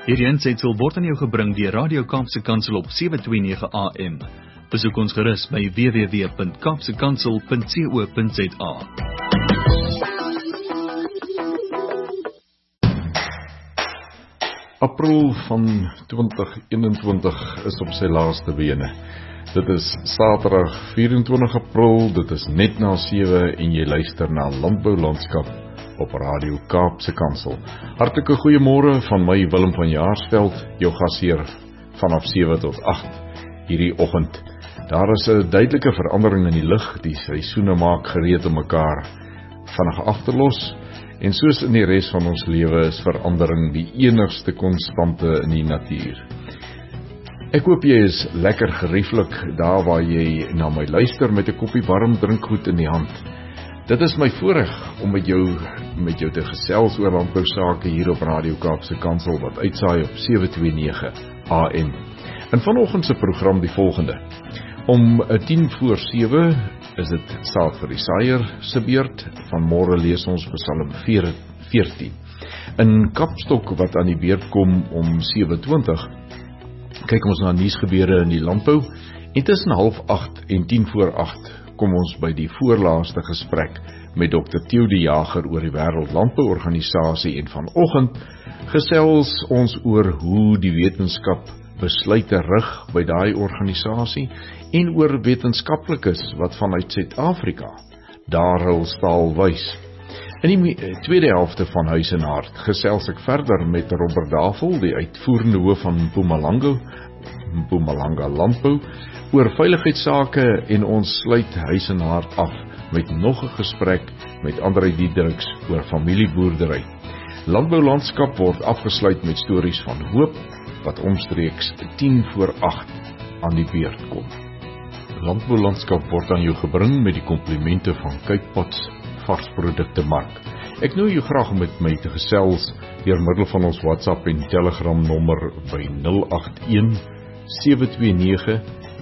Hierdie insetsel word aan jou gebring deur Radio Kaapse Kansel op 729 AM. Besoek ons gerus by www.kapsekansel.co.za. April van 2021 is op sy laaste bene. Dit is Saterdag 24 April, dit is net na 7 en jy luister na Landboulandskap op Radio Kaapse Kansel. Hartlike goeiemôre van my Willem van Jaarsveld, jou gasheer vanaf 7 tot 8 hierdie oggend. Daar is 'n duidelike verandering in die lug, die seisoene maak gereed om mekaar vinnig af te los. En soos in die res van ons lewe is verandering die enigste konstante in die natuur. Ek hoop jy is lekker gerieflik daar waar jy na my luister met 'n koppie warm drinkgoed in die hand. Dit is my voorreg om met jou te gesels oor landbousake hier op Radio Kaapse Kansel wat uitsaai op 729 AM. En vanoggend se program die volgende. Om 7:10 is dit Saad vir die Saaier se beurt. Vanmôre lees ons Psalm 14. In Kapstok wat aan die beurt kom om 7:20, kyk ons na nuusgebeure in die landbou. En tussen 7:30 en 7:50 kom ons by die voorlaaste gesprek met Dr. Theo de Jager oor die Wêreld Landbouorganisasie en vanoggend gesels ons oor hoe die wetenskap besluite rig by daai organisasie en oor wetenskaplikes wat vanuit Suid-Afrika daar hul staal wys. In die tweede helfte van Huis en Hart gesels ek verder met Robert Davel, die uitvoerende hoof van Mpumalanga Landbou, oor veiligheidsake en ons sluit Huis en Hart af met nog 'n gesprek met André Diedericks oor familieboerdery. Landboulandskap word afgesluit met stories van hoop wat omstreeks 7:50 aan die beurt kom. Landboulandskap word aan jou gebring met die komplimente van Kypots varsprodukte mark. Ek nooi jou graag om met my te gesels deur middel van ons WhatsApp en Telegram nommer by 081 729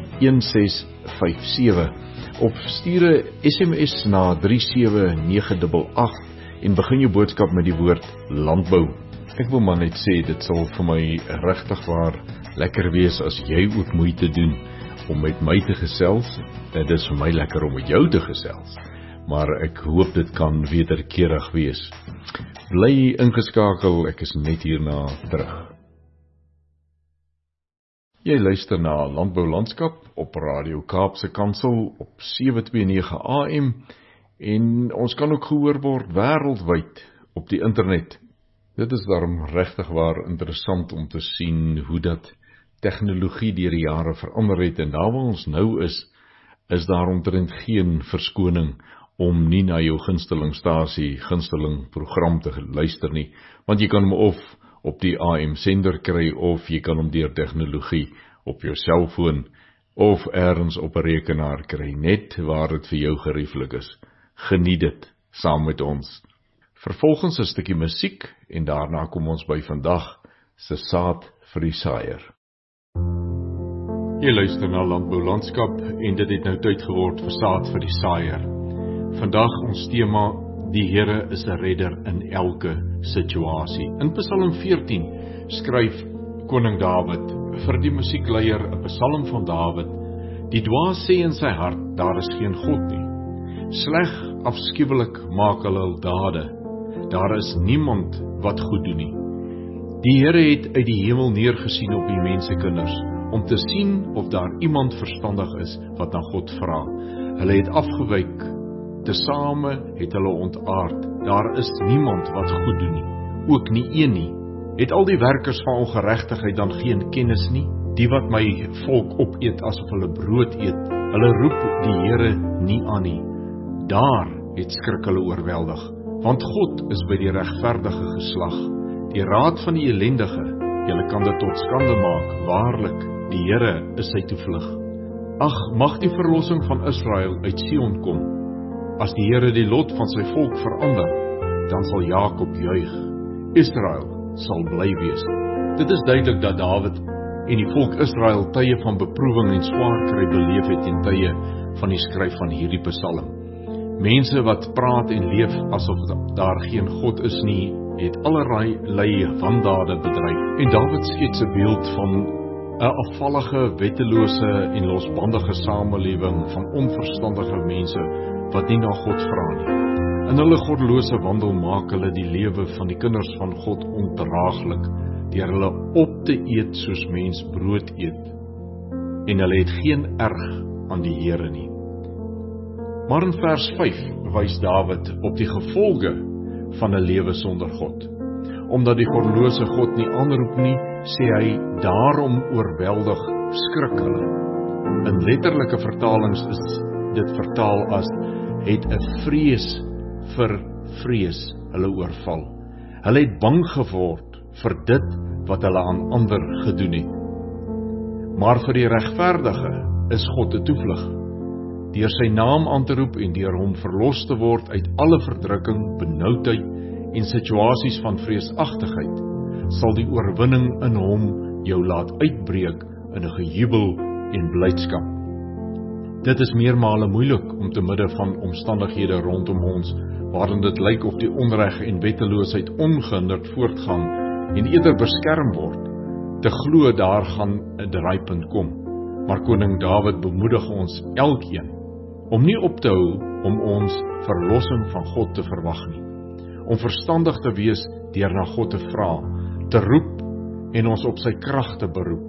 1657 of stuur 'n SMS na 37988 en begin jou boodskap met die woord landbou. Ek wil maar net sê, dit sal vir my regtig waar lekker wees as jy ook moeite doen om met my te gesels. Dit is vir my lekker om met jou te gesels, maar ek hoop dit kan wederkerig wees. Bly ingeskakel, ek is net hierna terug. Jy luister na Landboulandskap op Radio Kaapse Kansel op 729 AM en ons kan ook gehoor word wêreldwyd op die internet. Dit is daarom regtig waar interessant om te sien hoe dat tegnologie deur die jare verander het en daar waar ons nou is daar omtrent geen verskoning om nie na jou gunstelingstasie, gunsteling program te luister nie, want jy kan hom of op die AM sender kry of jy kan hom deur tegnologie op jou selfoon of ergens op 'n rekenaar kry, net waar dit vir jou gerieflik is. Geniet dit saam met ons. Vervolgens 'n stukkie musiek en daarna kom ons by vandag se Saad vir die Saaier. Jy luister na Landboulandskap en dit het nou tyd geword vir Saad vir die Saaier. Vandag ons tema, die Here is 'n redder in elke situasie. In Psalm 14 skryf koning Dawid vir die musiekleier 'n psalm van Dawid. Die dwaas sê in sy hart, daar is geen God nie. Sleg, afskuwelik maak hulle hul dade. Daar is niemand wat goed doen nie. Die Here het uit die hemel neergesien op die mensekinders, om te sien of daar iemand verstandig is wat na God vra. Hulle het afgewyk, tesame het hulle ontaard. Daar is niemand wat goed doen nie, ook nie een nie. Het al die werkers van ongeregtigheid dan geen kennis nie? Die wat my volk opeet asof hulle brood eet, hulle roep die Here nie aan nie. Daar het skrik hulle oorweldig, want God is by die regverdige geslag. Die raad van die ellendige, julle kan dit tot skande maak, waarlik, die Here is sy toevlug. Ag, mag die verlossing van Israel uit Sion kom. As die Here die lot van sy volk verander, dan sal Jakob juig. Israel sal bly wees. Dit is duidelik dat Dawid en die volk Israel tye van beproewing en swaar kry beleef het en tye van die skryf van hierdie psalm. Mense wat praat en leef asof daar geen God is nie, het allerlei wandade bedryf. En Dawid skets 'n beeld van 'n afvallige, wettelose en losbandige samelewing van onverstandige mense wat nie na God vra nie. In hulle goddelose wandel maak hulle die lewe van die kinders van God ondraaglik, deur hulle op te eet soos mens brood eet. En hulle het geen erg aan die Here nie. Maar in vers 5 wys Dawid op die gevolge van 'n lewe sonder God. Omdat die goddelose God nie aanroep nie, sê hy, daarom oorweldig skrik hulle. In letterlike vertalings is dit vertaal as, het 'n vrees vir vrees hulle oorval. Hulle het bang geword vir dit wat hulle aan ander gedoen het. Maar vir die regverdige is God 'n toevlug. Deur sy naam aan te roep en deur hom verlos te word uit alle verdrukking, benoudheid en situasies van vreesagtigheid, sal die oorwinning in hom jou laat uitbreek in 'n gejubel en blydskap. Dit is meermale moeilik om te midde van omstandighede rondom ons, waarin dit lyk of die onreg en wetteloosheid ongehinderd voortgaan en eerder beskerm word, te glo daar gaan 'n draaipunt kom. Maar koning Dawid bemoedig ons elkeen om nie op te hou om ons verlossing van God te verwag nie, om verstandig te wees deur na God te vra, te roep en ons op sy krag te beroep.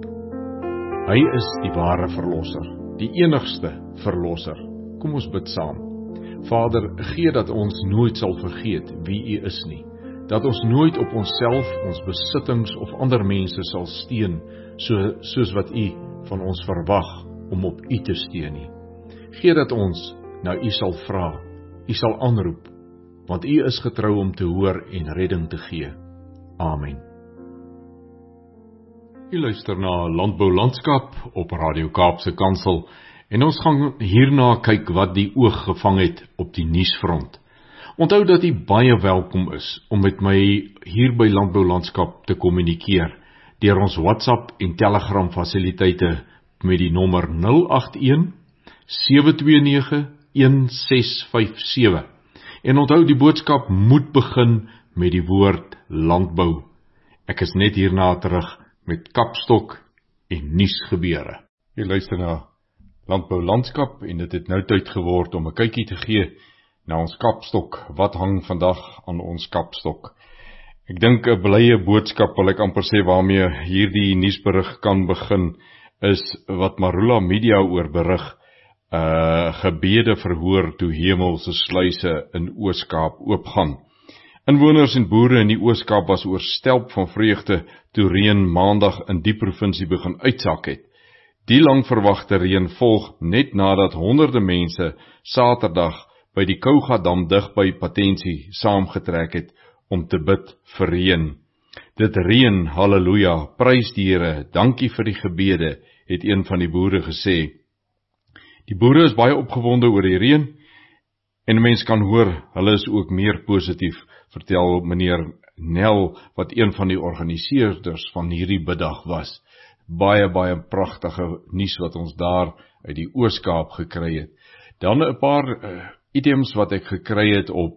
Hy is die ware verlosser, die enigste verlosser. Kom ons bid saam. Vader, gee dat ons nooit sal vergeet wie U is nie, dat ons nooit op onsself, ons besittings of ander mense sal steun, soos wat U van ons verwag om op U te steun nie. Gee dat ons na U sal vra, U sal aanroep, want U is getrou om te hoor en redding te gee. Amen. U luister na Landbou Landskap op Radio Kaapse Kansel en ons gaan hierna kyk wat die oog gevang het op die nuusfront. Onthou dat U baie welkom is om met my hier by Landbou Landskap te kommunikeer deur ons WhatsApp en Telegram fasiliteite met die nommer 081 729 1657. En onthou, die boodskap moet begin met die woord landbou. Ek is net hierna terug met Kapstok en nuusgebeure. Jy luister na Landbou Landskap en dit het nou tyd geword om 'n kykie te gee na ons kapstok. Wat hang vandag aan ons kapstok? Ek dink 'n blye boodskap, wil ek amper sê, waarmee hierdie nuusberig kan begin, is wat Marula Media oor berig, gebede verhoor toe hemelse sluise in Oos-Kaap oopgaan. Inwoners en boere in die Oos-Kaap was oorstelp van vreugde toe reën maandag in die provinsie begin uitsak het. Die lang verwagte reën volg net nadat honderde mense Saterdag by die Kougadam dig by Patensie saamgetrek het om te bid vir reën. Dit reën, halleluja, prys die Here, dankie vir die gebede, het een van die boere gesê. Die boere is baie opgewonde oor die reën, en 'n mens kan hoor, hulle is ook meer positief, vertel meneer Nel, wat een van die organiseerders van hierdie biddag was. Baie pragtige nuus wat ons daar uit die Oos-Kaap gekry het. Dan 'n paar items wat ek gekry het op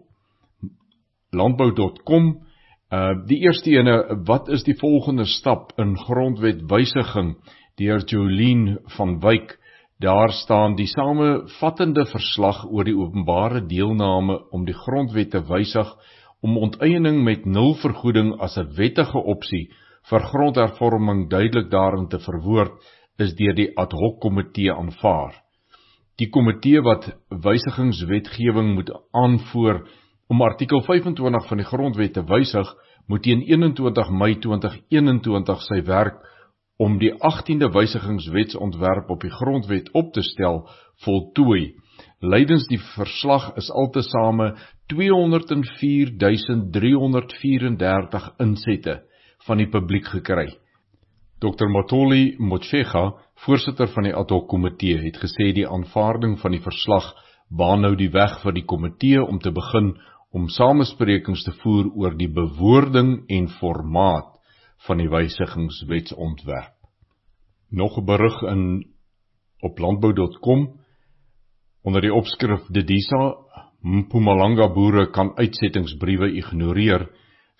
landbou.com. Die eerste ene, wat is die volgende stap in grondwetwysiging deur Jolien van Wyk? Daar staan die samevattende verslag oor die openbare deelname om die grondwet te wysig om onteiening met 0 vergoeding as 'n wettige opsie vir grondhervorming duidelik daarin te verwoord, is deur die ad hoc komitee aanvaar. Die komitee wat wysigingswetgewing moet aanvoer om artikel 25 van die grondwet te wysig, moet teen 21 Mei 2021 sy werk om die 18de wysigingswetsontwerp op die grondwet op te stel, voltooi. Lydens die verslag is altesaame 204.334 insette van die publiek gekry. Dr. Matoli Motshega, voorsitter van die ad hoc komitee, het gesê die aanvaarding van die verslag baan nou die weg vir die komitee om te begin om samesprekings te voer oor die bewoording en formaat van die wysigingswetsontwerp. Nog 'n berig op landbou.com onder die opskrif Dedisa, Mpumalanga boere kan uitsettingsbriewe ignoreer,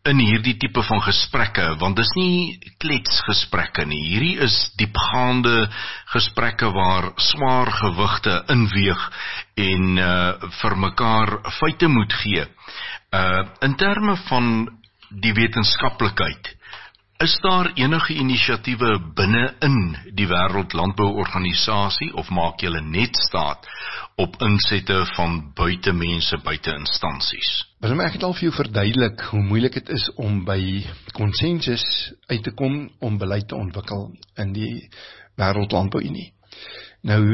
in hierdie tipe van gesprekke, want dis nie kletsgesprekke nie, hierdie is diepgaande gesprekke waar swaar gewigte inweeg en vir mekaar feite moet gee. In terme van die wetenskaplikheid, is daar enige inisiatiewe binne in die Wêreldlandbouorganisasie of maak julle net staat op insette van buitemense, buite instansies? Ek het al vir jou verduidelik hoe moeilik het is om by konsensus uit te kom om beleid te ontwikkel in die Wêreldlandbouunie. Nou,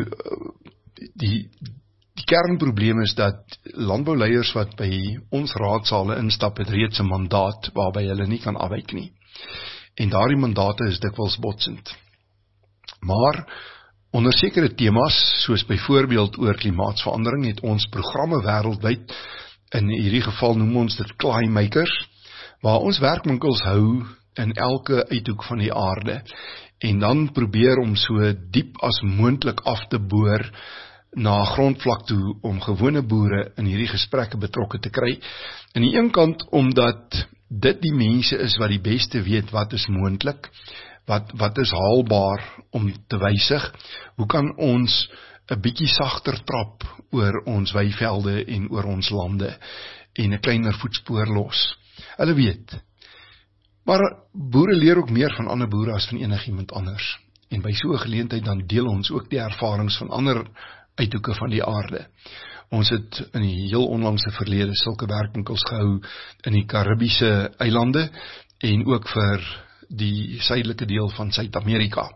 die kernprobleem is dat landbouleiers wat by ons raadsale instap het reeds 'n mandaat waarby hulle nie kan afwyk nie. En daardie mandate is dikwels botsend. Maar onder sekere temas, soos byvoorbeeld oor klimaatsverandering, het ons programme wêreldwyd, in hierdie geval noem ons dit Claymakers, waar ons werkwinkels hou in elke uithoek van die aarde, en dan probeer om so diep as moontlik af te boor na grondvlak toe, om gewone boere in hierdie gesprekke betrokke te kry. Aan die een kant, omdat dit die mense is wat die beste weet wat is moontlik, wat is haalbaar om te wysig, hoe kan ons 'n bietjie sagter trap oor ons weivelde en oor ons lande, en 'n kleiner voetspoor los. Hulle weet. Maar boere leer ook meer van ander boere as van enigiemand anders. En by so 'n geleentheid dan deel ons ook die ervarings van ander uithoeke van die aarde. Ons het in die heel onlangse verlede sulke werkwinkels gehou in die Karibiese eilande en ook vir die suidelike deel van Suid-Amerika.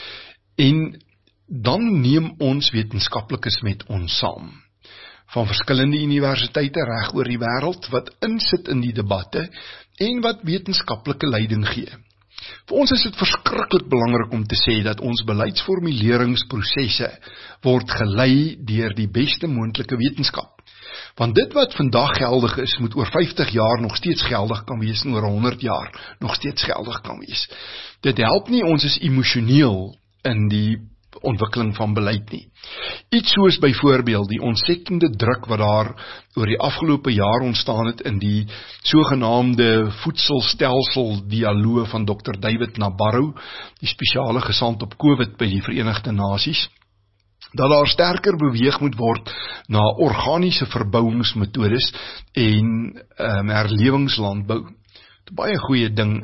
En dan neem ons wetenskaplikes met ons saam, van verskillende universiteite reg oor die wêreld, wat insit in die debatte en wat wetenskaplike leiding gee. Vir ons is dit verskriklik belangrik om te sê dat ons beleidsformuleringsprosesse word gelei deur die beste moontlike wetenskap. Want dit wat vandag geldig is, moet oor 50 jaar nog steeds geldig kan wees en oor 100 jaar nog steeds geldig kan wees. Dit help nie, ons is emosioneel in die ontwikkeling van beleid nie. Iets soos byvoorbeeld die ontsettende druk wat daar oor die afgelope jaar ontstaan het in die sogenaamde voedselstelsel dialoog van Dr. David Nabarro, die spesiale gesant op COVID by die Verenigde Nasies, dat daar sterker beweeg moet word na organiese verbouingsmetodes en herlewingslandbou. Wat 'n baie goeie ding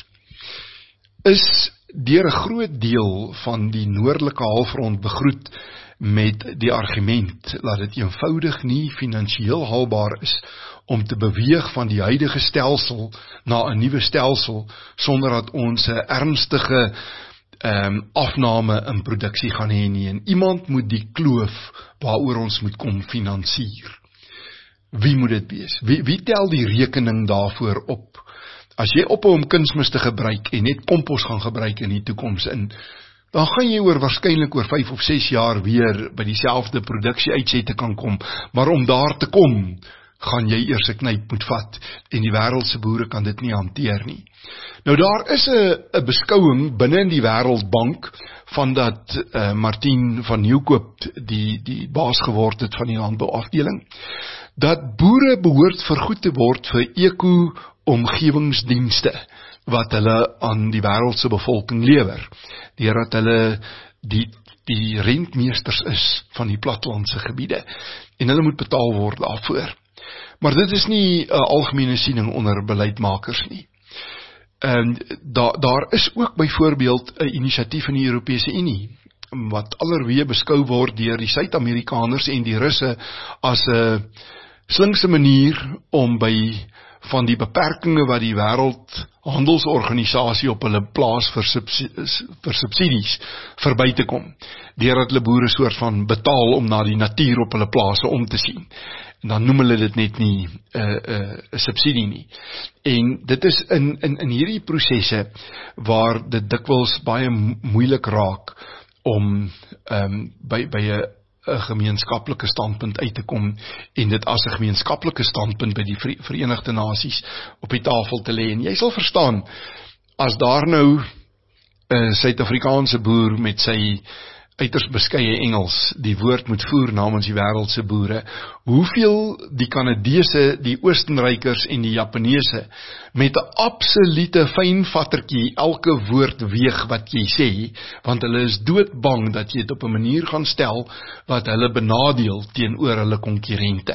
is deur 'n groot deel van die noordelike halfrond begroet met die argument dat dit eenvoudig nie finansiëel haalbaar is om te beweeg van die huidige stelsel na 'n nuwe stelsel sonder dat ons 'n ernstige afname in produksie gaan hê nie, en iemand moet die kloof waaroor ons moet kom finansier. Wie moet dit wees? Wie tel die rekening daarvoor op? As jy ophou om kunsmis te gebruik en net kompos gaan gebruik in die toekoms in, dan gaan jy waarskynlik oor 5 of 6 jaar weer by dieselfde produksie uitsette kan kom, maar om daar te kom, gaan jy eers 'n knyp moet vat, en die wêreldse boere kan dit nie hanteer nie. Nou daar is 'n beskouing binne in die Wêreldbank van dat Martin van Nieuwkoop die baas geword het van die landbouafdeling, dat boere behoort vergoed te word vir eko-omgewingsdienste wat hulle aan die wêreldse bevolking lewer, deurdat hulle die rentmeesters is van die plattelandse gebiede, en hulle moet betaal word daarvoor. Maar dit is nie 'n algemene siening onder beleidmakers nie. Daar is ook byvoorbeeld 'n inisiatief in die Europese Unie, wat allerweë beskou word deur die Suid-Amerikaners en die Russe as 'n slinkse manier om by van die beperkings wat die Wêreldhandelsorganisasie op hulle plaas vir subsidies verby te kom, deurdat hulle boere soort van betaal om na die natuur op hulle plase om te sien. En dan noem hulle dit net nie 'n subsidie nie. En dit is in hierdie prosesse waar dit dikwels baie moeilik raak om by 'n gemeenskaplike standpunt uit te kom en dit as 'n gemeenskaplike standpunt by die Verenigde Nasies op die tafel te lê. En jy sal verstaan, as daar nou 'n Suid-Afrikaanse boer met sy uiters beskeie Engels die woord moet voer namens die wêreldse boere, hoeveel die Kanadese, die Oostenrykers en die Japaneese met 'n absolute fynvattertjie elke woord weeg wat jy sê, want hulle is doodbang dat jy dit op 'n manier gaan stel wat hulle benadeel teenoor hulle konkurrente.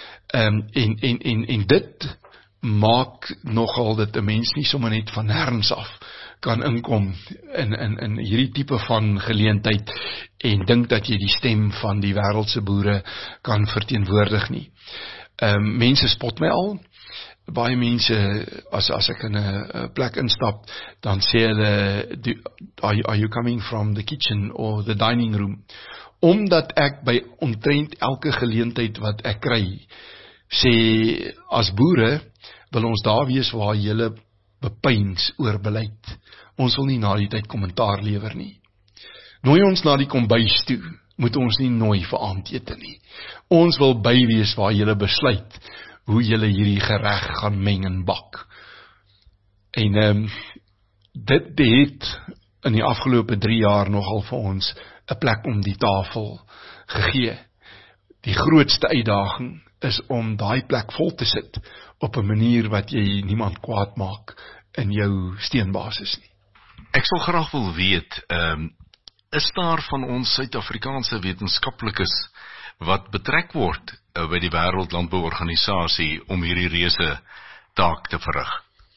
En dit maak nogal dat 'n mens nie sommer net van nêrens af kan inkom in hierdie tipe van geleentheid en dink dat jy die stem van die wêreldse boere kan verteenwoordig nie. Mense spot my al. Baie mense, as ek in 'n plek instap, dan sê hulle, are you coming from the kitchen or the dining room? Omdat ek by omtrent elke geleentheid wat ek kry, sê, as boere, wil ons daar wees waar julle bepeins oor beleid. Ons wil nie na die tyd kommentaar lewer nie. Nooi ons na die kombuis toe, moet ons nie nooi vir aandete nie. Ons wil by wees waar julle besluit hoe julle hierdie gereg gaan meng en bak. En dit het in die afgelope 3 jaar nogal vir ons 'n plek om die tafel gegee. Die grootste uitdaging is om daai plek vol te sit op 'n manier wat jy niemand kwaad maak in jou steenbasis nie. Ek sal graag wil weet, is daar van ons Suid-Afrikaanse wetenskaplikes wat betrek word by die Wêreldlandbouorganisasie om hierdie reuse taak te verrig?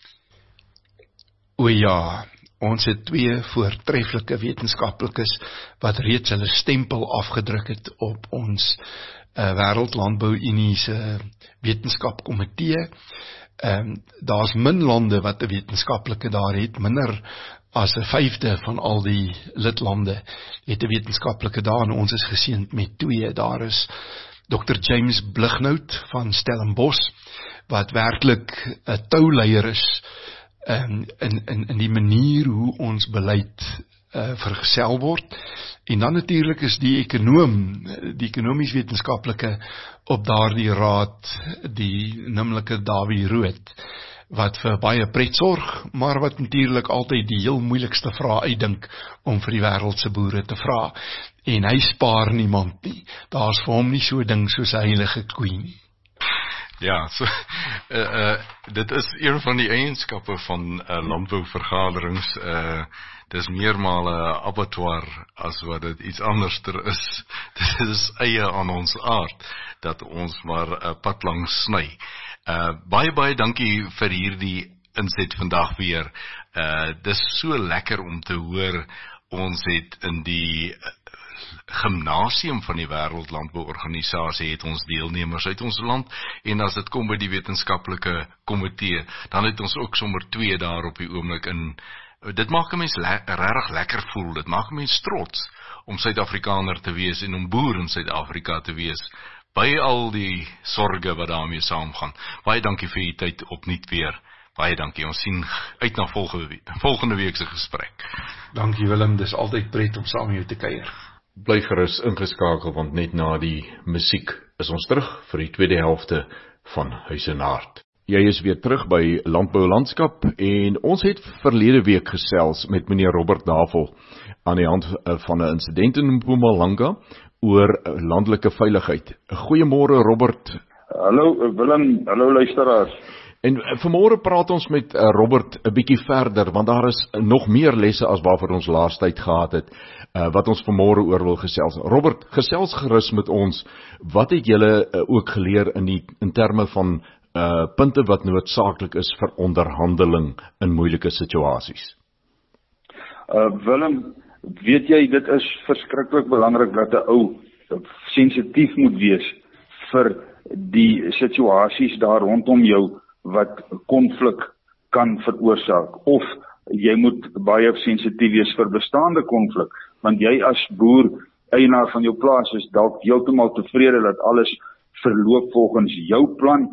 O ja, ons het 2 voortreffelike wetenskaplikes wat reeds hulle stempel afgedruk het op ons Wêreldlandbouunie se wetenskapkomitee. Daar's min lande wat 'n wetenskaplike daar het, minder as 1/5 van al die lidlande het 'n wetenskaplike daar, en ons is geseënd met 2. Daar is Dr. James Blighnout van Stellenbosch, wat werklik 'n touleier is in die manier hoe ons beleid vergesel word. En dan natuurlik is die ekonomies wetenskaplike op daardie raad, die nimmerlike Davie Rood, wat vir baie pret sorg, maar wat natuurlik altyd die heel moeilikste vrae uitdink om vir die wêreldse boere te vra. En hy spaar niemand nie. Daar's vir hom nie so 'n ding soos 'n heilige koe nie. Ja, so dit is een van die eienskappe van landbouvergaderings. Dis meermaal 'n abattoir as wat dit iets anderster is. Dit is eie aan ons aard dat ons maar 'n pad langs sny. Baie dankie vir hierdie inset vandag weer. Dis so lekker om te hoor. Ons het in die gimnasium van die Wêreldlandbouorganisasie het ons deelnemers uit ons land, en as dit kom by die wetenskaplike komitee, dan het ons ook sommer 2 daar op die oomblik in. Dit maak 'n mens regtig lekker voel. Dit maak 'n mens trots om Suid-Afrikaner te wees en om boer in Suid-Afrika te wees, by al die sorge wat daarmee saamgaan. Baie dankie vir u tyd opnuut weer. Baie dankie. Ons sien uit na volgende week se gesprek. Dankie Willem, dis altyd pret om saam met jou te kuier. Bly gerus ingeskakel, want net na die musiek is ons terug vir die tweede helfte van Huis en Hart. Jy is weer terug by Landbou Landskap, en ons het verlede week gesels met meneer Robert Davel aan die hand van 'n insident in Mpumalanga oor landelike veiligheid. Goeiemôre Robert. Hallo Willem, hallo luisteraars. En vanmôre praat ons met Robert 'n bietjie verder, want daar is nog meer lesse as waarvoor ons laas tyd gehad het, wat ons vanmôre oor wil gesels. Robert, gesels gerus met ons. Wat het julle ook geleer in terme van punte wat noodsaaklik is vir onderhandeling in moeilike situasies? Willem, weet jy, dit is verskriklik belangrik dat 'n ou sensitief moet wees vir die situasies daar rondom jou wat konflik kan veroorsaak, of jy moet baie sensitief wees vir bestaande konflik, want jy as boer, eienaar van jou plaas, is dalk heeltemal tevrede dat alles verloop volgens jou plan,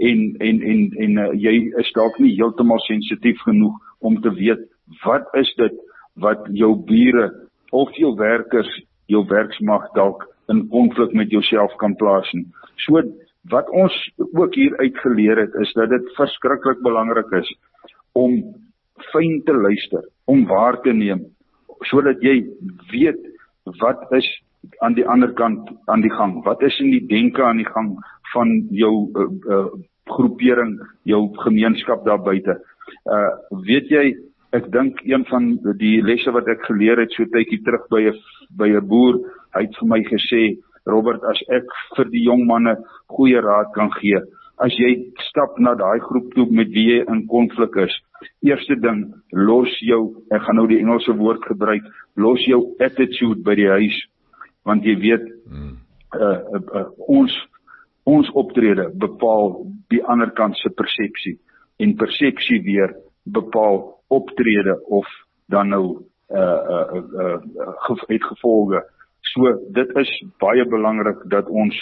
en jy is dalk nie heeltemal sensitief genoeg om te weet, wat is dit wat jou bure of jou werkers, jou werksmag dalk in konflik met jouself kan plaas nie. So, wat ons ook hier uitgeleer het, is dat dit verskriklik belangrik is om fyn te luister, om waar te neem, sodat jy weet wat is aan die ander kant aan die gang? Wat is in die denke aan die gang van jou groepering, jou gemeenskap daar buite? Weet jy, ek dink een van die lesse wat ek geleer het so tydjie terug by 'n boer, hy het vir my gesê, Robert, as ek vir die jong manne goeie raad kan gee, as jy stap na daai groep toe met wie jy in konflik is, eerste ding, los jou, ek gaan nou die Engelse woord gebruik, los jou attitude by die huis, want jy weet, ons optrede bepaal die ander kant se persepsie, en persepsie weer bepaal optrede of dan nou het gevolge. So dit is baie belangrik dat ons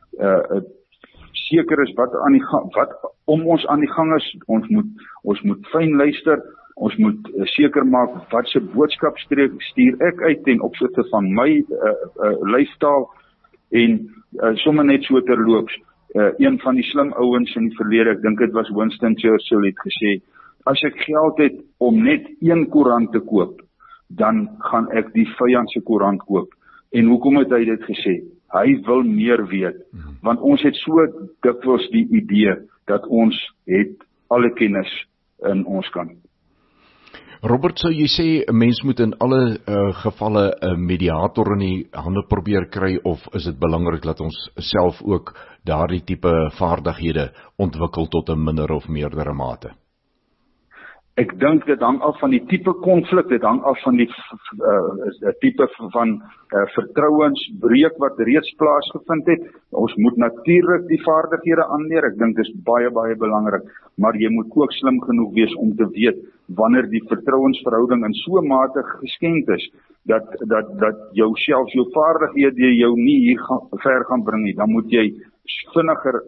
seker is wat om ons aan die gang is. Ons moet fyn luister, ons moet seker maak wat se boodskap stuur ek uit ten opsigte van my lyfstaal en sommer net so terloops. Een van die slim ouens in die verlede, ek dink dit was Winston Churchill, het gesê, as ek geld het om net een koerant te koop, dan gaan ek die vyand se koerant koop. En hoekom het hy dit gesê? Hy wil meer weet, want ons het so dikwels die idee dat ons het alle kennis in ons kant. Robert, sou jy sê 'n mens moet in alle gevalle 'n mediator in die hande probeer kry, of is dit belangrik dat ons self ook daardie tipe vaardighede ontwikkel tot 'n minder of meerdere mate? Ek dink dit hang af van die tipe konflik, dit hang af van die tipe van vertrouensbreuk wat reeds plaasgevind het. Ons moet natuurlik die vaardighede aanleer, ek dink dit is baie, baie belangrik, maar jy moet ook slim genoeg wees om te weet wanneer die vertrouensverhouding in so mate geskenk is, dat jou vaardighede jou nie hier ver gaan bring nie, dan moet jy vinniger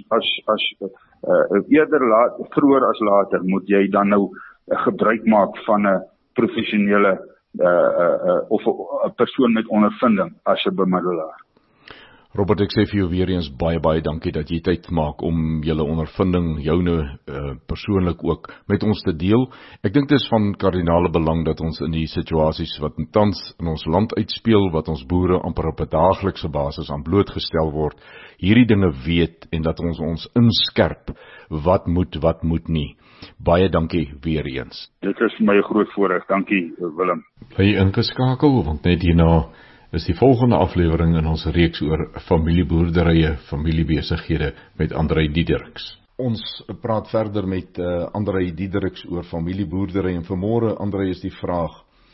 vroeër as later, moet jy dan nou gebruik maak van 'n professionele of 'n persoon met ondervinding as 'n bemiddelaar. Robert, ek sê vir jou weer eens baie dankie dat jy tyd maak om julle ondervinding, joune persoonlik ook met ons te deel. Ek dink dit is van kardinale belang dat ons in die situasies wat tans in ons land uitspeel, wat ons boere amper op 'n daaglikse basis aan blootgestel word, hierdie dinge weet en dat ons inskerp wat moet nie. Baie dankie weer eens. Dit is vir my 'n groot voorreg. Dankie Willem. Bly ingeskakel, want net hierna is die volgende aflewering in ons reeks oor familieboerderye, familiebesighede met Andrei Diedericks. Ons praat verder met Andrei Diedericks oor familieboerderye, en vanmôre, Andrei, is die vraag,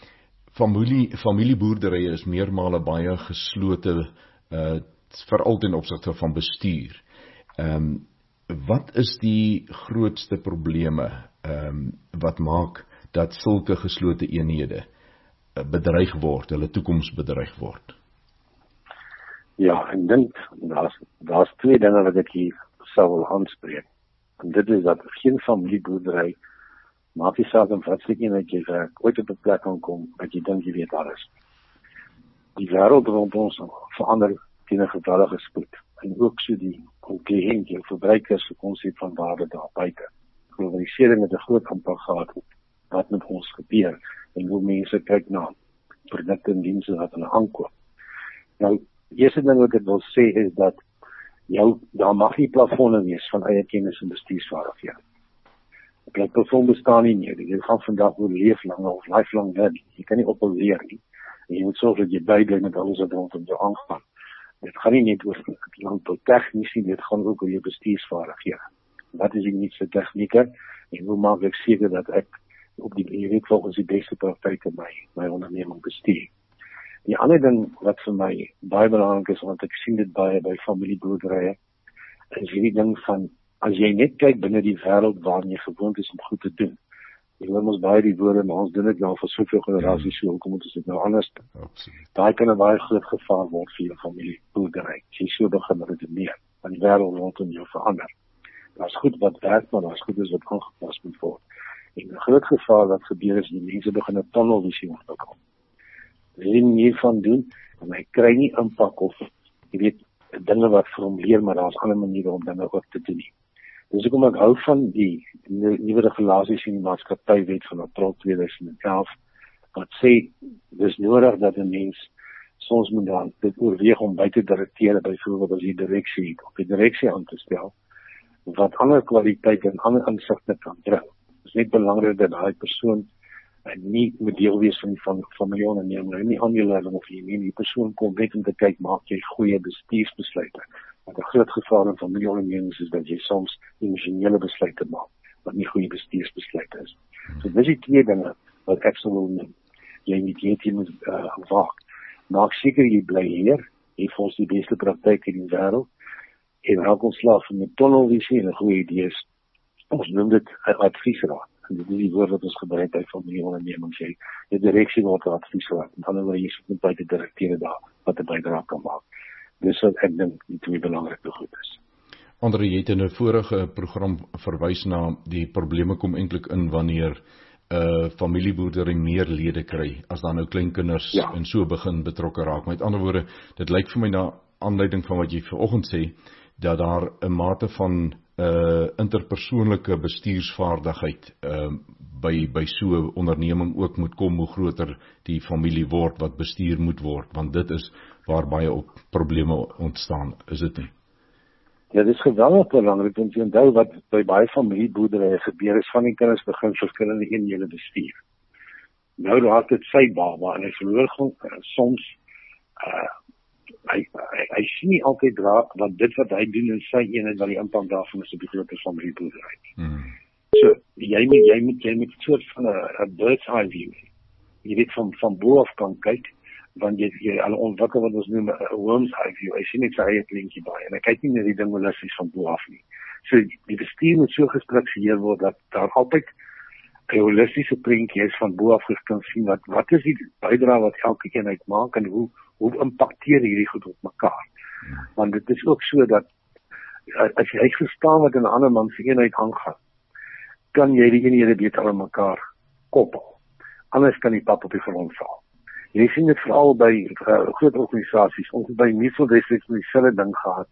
familieboerderye is meermale baie geslote, veral ten opsigte van bestuur. Wat is die grootste probleme wat maak dat sulke geslote eenhede bedreig word, hulle toekoms bedreig word? Ja, ek dink daar's twee dinge wat ek hier sou wil aanspreek. En dit is dat geen familieboerdery, maak nie saak in wat se eenheid jy werk, ooit op 'n plek kan kom dat jy dink jy weet alles. Die wêreld rond ons verander teen 'n geweldige spoed. En ook so die kliënt, jou verbruikers se konsep van waarde daar buite. Globalisering het 'n groot impak gehad op wat met ons gebeur en hoe mense kyk na produkte en dienste wat hulle aankoop. Nou, die eerste ding wat ek wil sê is dat daar mag nie plafonne wees van eie kennis en bestuursvaardighede. 'n plafon bestaan nie meer. Jy gaan vandag oor leeflang of lifelong learning. Jy kan nie ophou leer nie. En jy moet sorg dat jy bybly met alles wat rondom jou aangaan. Dit gaan nie net oor landbou tegnies nie, dit gaan ook oor jou bestuursvaardighede. Wat is die nuutste tegnieke en hoe maak ek seker dat ek op die weet volgens die beste praktyke my onderneming bestuur. Die ander ding wat vir my baie belangrik is, want ek sien dit baie by familieboerderye, is hierdie ding van, as jy net kyk binne die wêreld waarin jy gewoond is om goed te doen. Jy hoor ons baie die woorde, maar ons doen dit nou vir soveel generasies, so hoekom moet ons dit nou anders doen? Daai kan 'n baie groot gevaar word vir jou familieboerdery. As jy so begin redeneer, want die wêreld rondom jou verander. Daar's goed wat werk, maar daar's goed wat aangepas moet word. En 'n groot gevaar wat gebeur is, die mense begin 'n tunnelvisie ontwikkel. Hulle hiervan doen, en hy kry nie impak of, jy weet, dinge wat formuleer, maar daar's ander maniere om dinge ook te doen nie. Dus hoekom ek hou van die nuwe regulasies in die maatskappywet van April 2011, wat sê, dis nodig dat 'n mens soms moet dan dit oorweeg om buite direkteure byvoorbeeld as die direksie het, op die direksie aan te stel, wat ander kwaliteite en ander insigte kan bring. Het is net belangrik dat daai persoon nie moet deel wees van die familieonderneming, nie aanleiding of die persoon kom net om te kyk, maak jy goeie bestuursbesluite. Want 'n groot gevaar in familieondernemings is dat jy soms emosionele besluite maak, wat nie goeie bestuursbesluite is. So dis die twee dinge wat ek sou wil noem. Jy moet waak. Maak seker jy bly hier, jy volg die beste praktyk in die wêreld, en raak ontslaaf van 'n tunnelvisie en 'n goeie idees. Ons noem dit 'n adviesraad. En dit is die woord wat ons gebruik by familieondernemings. Die direksie word 'n adviesraad. En dan wil jy soek by die direkteure daar wat 'n bydrae kan maak. Dis wat ek dink die twee belangrike goed is. Andre, jy het in 'n vorige program verwys na die probleme kom eintlik in wanneer familieboerdery meer lede kry, as dan nou kleinkinders en so begin betrokke raak. Met ander woorde, dit lyk vir my na aanleiding van wat jy vanoggend sê, dat daar 'n mate van interpersoonlike bestuursvaardigheid by so 'n onderneming ook moet kom, hoe groter die familie word wat bestuur moet word, want dit is waar baie op probleme ontstaan, is dit nie? Ja, dit is geweldig belangrik, want jy onthou wat by baie familieboerderye gebeur is, van die kinders begin verskillende eenhede bestuur. Nou raak dit sy baba, en hy verloor soms, hy sien nie altyd raak, want dit wat hy doen in sy eenheid, wat die impak daarvan is op die grote familieboerdery. So, jy moet soort van 'n bird's eye view. Jy weet van bo af kan kyk, want jy al ontwikkel wat ons noem 'n worm's eye view. Hy sien net sy eie kleintjie by, en hy kyk nie na die ding holisties van bo af nie. So, die bestuur moet so gestruktureer word, dat daar altyd 'n holistiese prentjie is van bo af kan sien, wat is die bydrae wat elke eenheid maak, en hoe impakteer hierdie goed op mekaar. Want dit is ook so dat, as jy verstaan wat in 'n ander man se eenheid aangaan, kan jy die eenhede beter aan mekaar koppel. Anders kan die pap op die grond val. Jy sien dit veral by groot organisasies, ons het by Meestal Districts dieselfde ding gehad.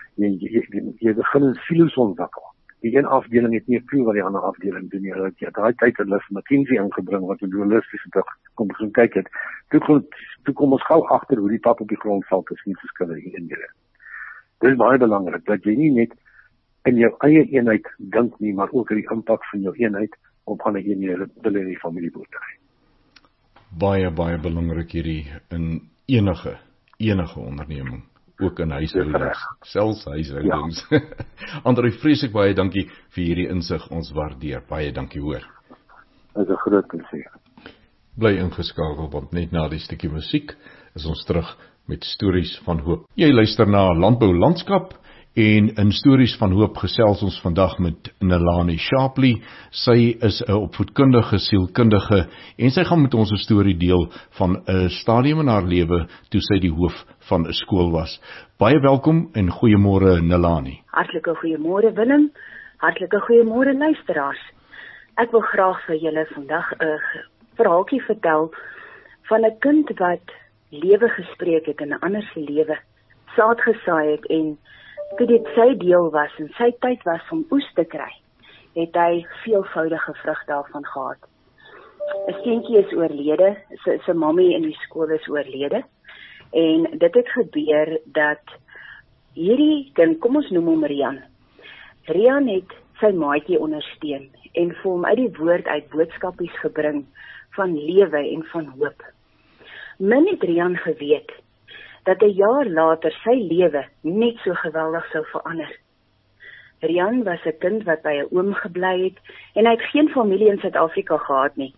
Jy begin in silo's ontwikkel. Die een afdeling het nie 'n klou wat die ander afdeling doen nie. Ja, daai tyd het hulle McKinsey ingebring wat 'n dualisties kom begin kyk het. Toe kom ons gou agter hoe die pap op die grond val tussen verskillende eenhede. Dit is baie belangrik dat jy nie net in jou eie eenheid dink nie, maar ook die impak van jou eenheid op ander eenhede binne die familieboerdery. Baie belangrik hierdie in enige onderneming, ook in huishoudings, selfs huishoudings. Ja. Andre, vreeslik baie dankie vir hierdie insig, ons waardeer. Baie dankie hoor. Dit is 'n groot plesier. Bly ingeskakel, want net na die stukkie musiek is ons terug met stories van hoop. Jy luister na Landbou Landskap, en in Stories van Hoop gesels ons vandag met Nalani Shapley. Sy is 'n opvoedkundige, sielkundige, en sy gaan met ons 'n storie deel van 'n stadium in haar lewe toe sy die hoof van 'n skool was. Baie welkom en goeiemôre Nalani. Hartlike goeiemôre Willem, hartlike goeiemôre luisteraars. Ek wil graag vir julle vandag 'n verhaaltjie vertel van 'n kind wat lewe gespreek het in 'n ander se lewe, saad gesaai het, en toe dit sy deel was en sy tyd was om oes te kry, het hy veelvoudige vrug daarvan gehad. 'n Seentjie is oorlede, sy mammie in die skool is oorlede, en dit het gebeur dat hierdie kind, kom ons noem hom Rian. Rian het sy maatjie ondersteun en vir hom uit die woord uit boodskapies gebring van lewe en van hoop. Min het Rian geweet dat 'n jaar later sy lewe net so geweldig sou verander. Rian was 'n kind wat by 'n oom gebly het, en hy het geen familie in Suid-Afrika gehad nie.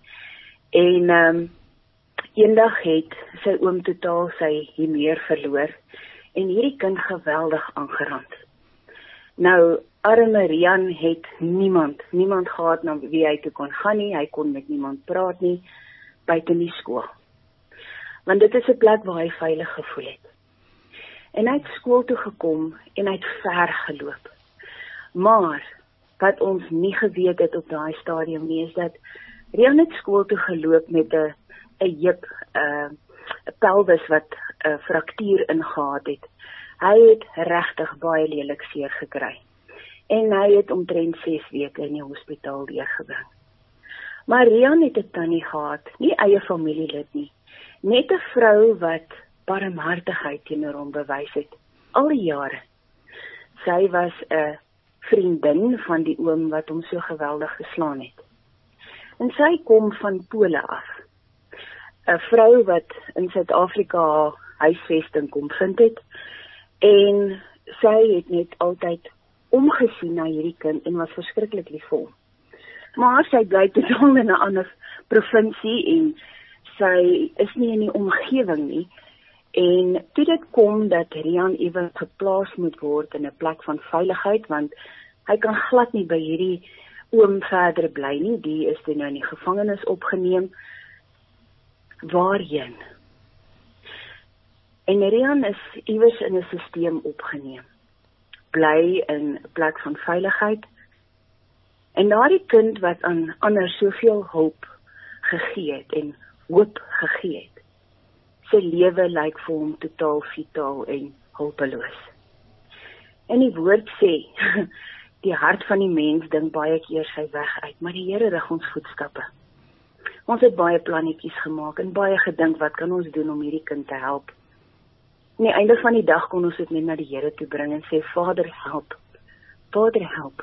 En eendag het sy oom totaal sy humeur verloor, en hierdie kind geweldig aangerand. Nou, arme Rian het niemand gehad na wie hy toe kon gaan nie, hy kon met niemand praat nie, buite die skool. Want dit is 'n plek waar hy veilig gevoel het. En hy het skool toe gekom, en hy het ver geloop. Maar, wat ons nie geweet het op daai stadium nie, is dat Rian het skool toe geloop met 'n heup, 'n pelvis wat 'n fraktuur ingehaat het. Hy het regtig baie lelik seer gekry. En hy het omtrent 6 weke in die hospitaal deurgebring. Maar Rian het 'n tannie gehad, nie eie familielid nie. Net 'n vrou wat barmhartigheid teenoor hom bewys het, al die jare. Sy was 'n vriendin van die oom wat hom so geweldig geslaan het. En sy kom van Pole af. 'n Vrou wat in Suid-Afrika haar huisvesting kom vind het, en sy het net altyd omgesien na hierdie kind en was verskriklik lief vir hom. Maar sy bly totaal in 'n ander provinsie en sy is nie in die omgewing nie. En toe dit kom dat Rian iewers geplaas moet word in 'n plek van veiligheid, want hy kan glad nie by hierdie oom verder bly nie, die is toe nou in die gevangenis opgeneem. Waarheen? En Rian is iewers in 'n stelsel opgeneem, bly in 'n plek van veiligheid, en daardie kind wat aan ander soveel hulp gegee het en hoop gegee het, sy lewe lyk vir hom totaal vitaal en hulpeloos. En die woord sê, die hart van die mens dink baie keer sy weg uit, maar die Here rig ons voetstappe. Ons het baie plannetjies gemaak en baie gedink, wat kan ons doen om hierdie kind te help? Aan die einde van die dag kon ons dit net na die Here toe bring en sê, Vader help, Vader help.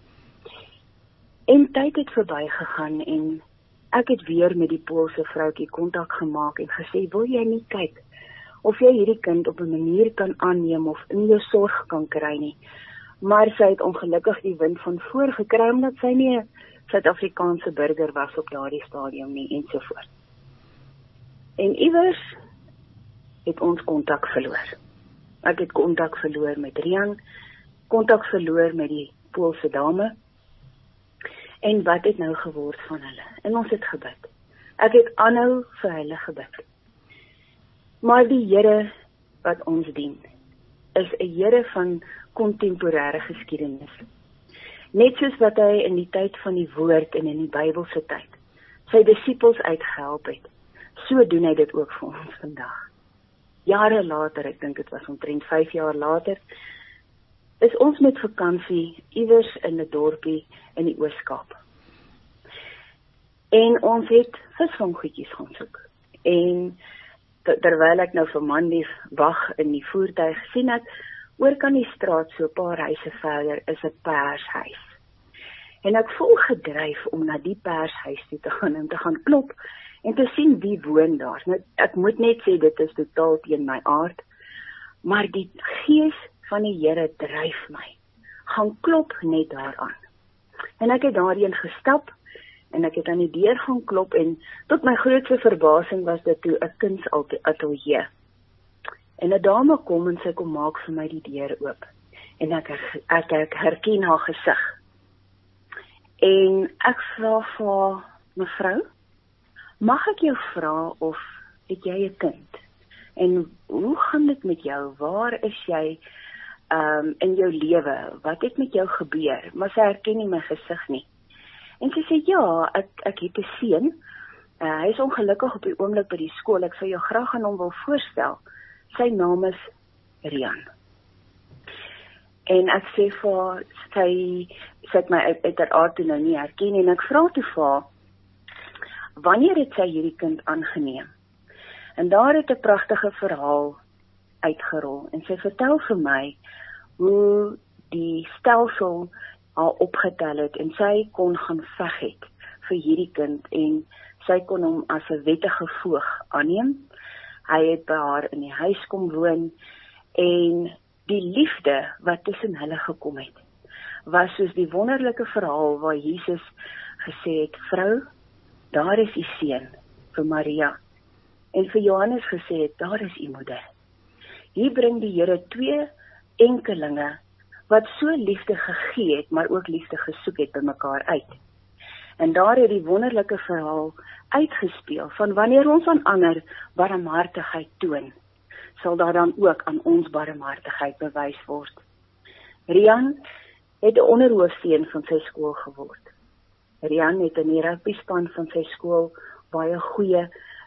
En tyd het verby gegaan en ek het weer met die Poolse vroutjie kontak gemaak en gesê, wil jy nie kyk of jy hierdie kind op 'n manier kan aanneem of in jou sorg kan kry nie. Maar sy het ongelukkig die wind van voor gekry omdat sy nie 'n Suid-Afrikaanse burger was op daardie stadium nie ensovoort. En iewers het ons kontak verloor. Ek het kontak verloor met Rian, kontak verloor met die Poolse dame. En wat het nou geword van hulle? En ons het gebid. Ek het aanhou vir hulle gebid. Maar die Here wat ons dien, is 'n Here van kontemporêre geskiedenis. Net soos wat hy in die tyd van die woord en in die Bybelse tyd sy disippels uitgehelp het, so doen hy dit ook vir ons vandag. Jare later, ek dink dit was omtrent 5 jaar later, is ons met vakansie iewers in 'n dorpie in die Oos-Kaap. En ons het visvanggoedjies gaan soek. En terwyl ek nou vir Mandy wag in die voertuig, sien ek oor kan die straat so 'n paar huise verder is 'n pershuis. En ek voel gedryf om na die pershuis toe te gaan en te gaan klop en te sien wie woon daar. Nou, ek moet net sê dit is totaal teen my aard, maar die gees van die Here dryf my. Gaan klop net daaraan. En ek het daarheen gestap en ek het aan die deur gaan klop en tot my grootste verbasing was dit toe 'n kunsatelier. En 'n dame kom en sy kom maak vir my die deur oop. En ek herken haar gesig. En ek vra vir haar, mevrou, mag ek jou vra of het jy 'n kind? En hoe gaan dit met jou? Waar is jy in jou lewe? Wat het met jou gebeur? Maar sy herken nie my gesig nie. En sy sê, ja, ek het 'n seun. Hy is ongelukkig op die oomblik by die skool. Ek sou jou graag aan hom wil voorstel. Sy naam is Rian. En ek sê vir haar, sy het my uiteraard toe nou nie herken, en ek vra toe vir haar, wanneer het sy hierdie kind aangeneem? En daar het 'n pragtige verhaal uitgerol, en sy vertel vir my hoe die stelsel haar opgetel het, en sy kon gaan veg het vir hierdie kind, en sy kon hom as 'n wettige voog aanneem. Hy het by haar in die huis kom woon, en die liefde wat tussen hulle gekom het, was soos die wonderlike verhaal waar Jesus gesê het, vrou, daar is u seun, vir Maria, en vir Johannes gesê het, daar is u moeder. Hier bring die Here 2 enkelinge, wat so liefde gegee het, maar ook liefde gesoek het by mekaar uit. En daar het die wonderlike verhaal uitgespeel, van wanneer ons aan ander barmhartigheid toon, sal daar dan ook aan ons barmhartigheid bewys word. Rian het 'n onderhoofseun van sy skool geword. Rian het in die rugbyspan van sy skool baie goeie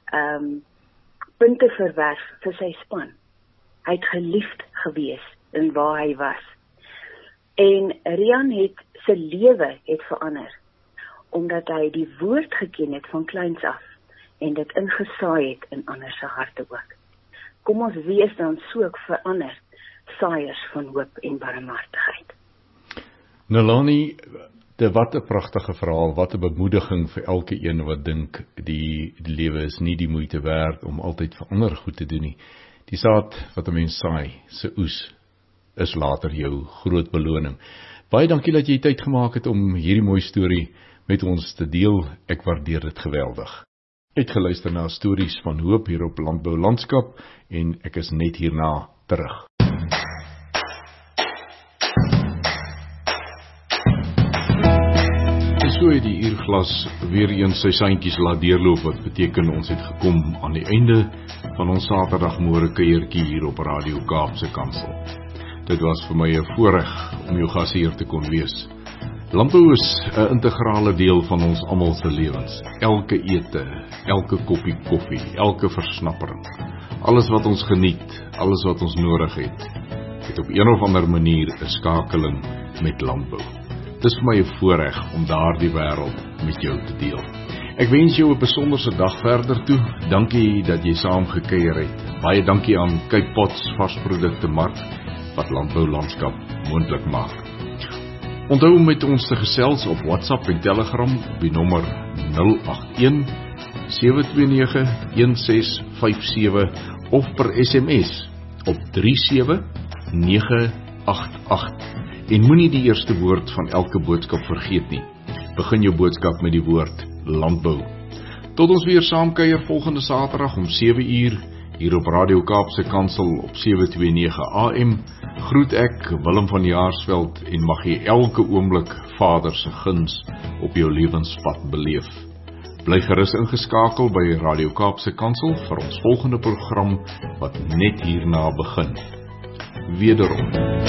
punte verwerf vir sy span. Hy het geliefd gewees in waar hy was. En Rian het sy lewe het verander, omdat hy die woord geken het van kleins af, en dit ingesaai het in ander se harte ook. kom ons wees dan so ook verander saaiers van hoop en barmhartigheid. Nalani, wat 'n pragtige verhaal, wat 'n bemoediging vir elke een wat dink die lewe is nie die moeite werd om altyd vir ander goed te doen nie. Die saad wat 'n mens saai, se oes, is later jou groot beloning. Baie dankie dat jy tyd gemaak het om hierdie mooi storie met ons te deel. Ek waardeer dit geweldig. Uitgeluister na stories van hoop hier op Landbou Landskap en ek is net hierna terug. So het die uurglas weer eens sy seintjies laat deurloop, wat beteken ons het gekom aan die einde van ons Saterdagmôre kuiertjie hier op Radio Kaapse Kansel. Dit was vir my 'n voorreg om jou gasheer te kon wees. Landbou is 'n integrale deel van ons almal se lewens. Elke ete, elke koppie koffie, elke versnappering, alles wat ons geniet, alles wat ons nodig het op een of ander manier 'n skakeling met landbou. Dit is vir my 'n voorreg om daardie wêreld met jou te deel. Ek wens jou 'n besonderse dag verder toe. Dankie dat jy saam gekuier het. Baie dankie aan Cape Pots varsprodukte mark wat Landbou Landskap moontlik maak. Onthou om met ons te gesels op WhatsApp en Telegram op die nommer 081 729 1657 of per SMS op 37988. En moenie die eerste woord van elke boodskap vergeet nie. Begin jou boodskap met die woord landbou. Tot ons weer saamkuier volgende Saterdag om 7uur hier op Radio Kaapse Kansel op 729 AM. Groet ek Willem van Jaarsveld en mag jy elke oomblik Vader se guns op jou lewenspad beleef. Bly gerus ingeskakel by Radio Kaapse Kansel vir ons volgende program wat net hierna begin. Wederom.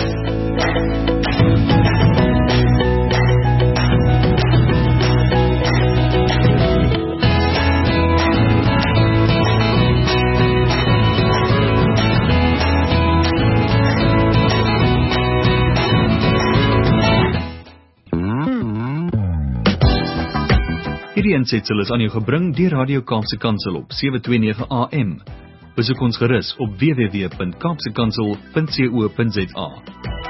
Hierdie insetsel is aan jou gebring deur Radio Kaapse Kansel op 729 AM. Besoek ons gerus op www.kaapsekansel.co.za.